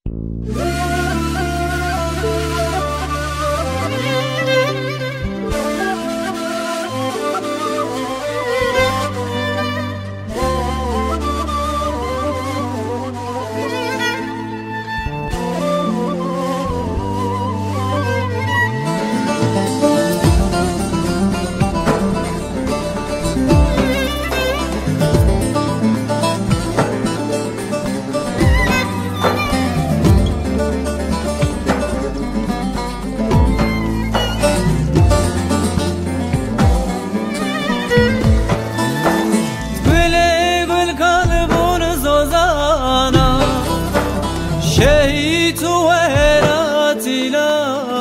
شهيت وهرات لانا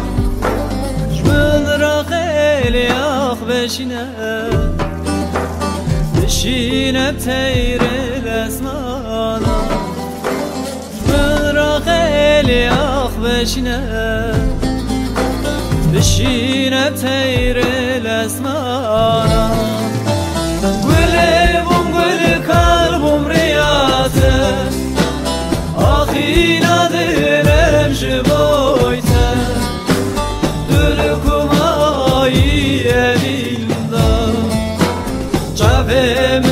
جمل رخيل ياخ بشينا بتير الاسمانا جمل رخيل ياخ بشينا بتير الاسمانا قلبهم قل قلبهم رياته آخی ندارم شبایته دلکم آیی الیلا جویم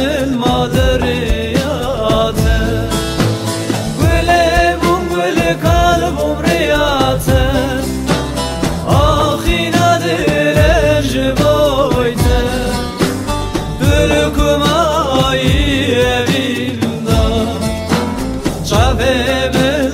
المادریاته گلبم گل قلبم ریاته آخی ندارم شبایته دلکم آیی الیلا جویم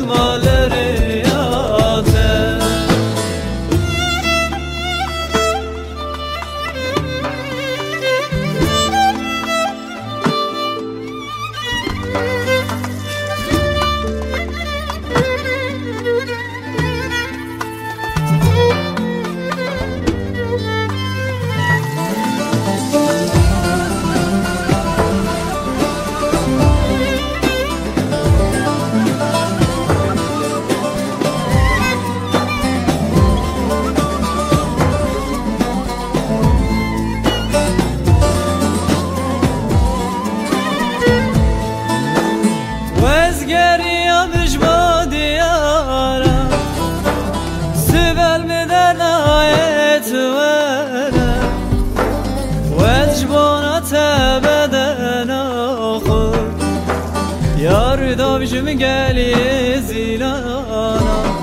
یار داویجم گلی زیلانا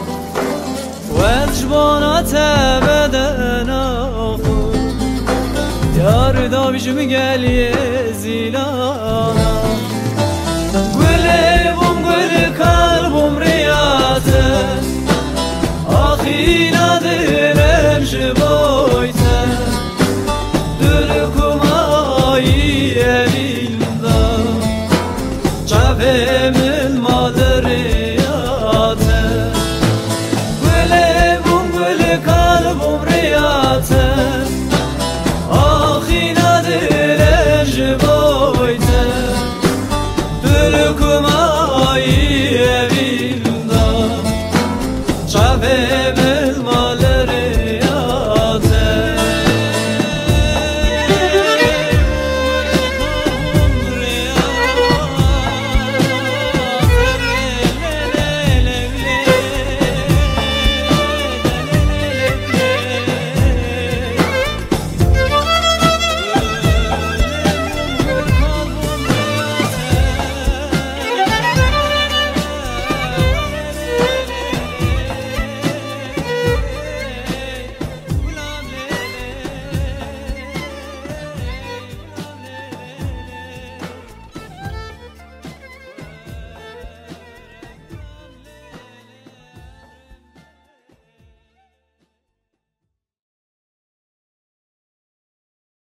وجبانات بدنا خود یار داویجم گلی زیلانا گلبم گل قلبم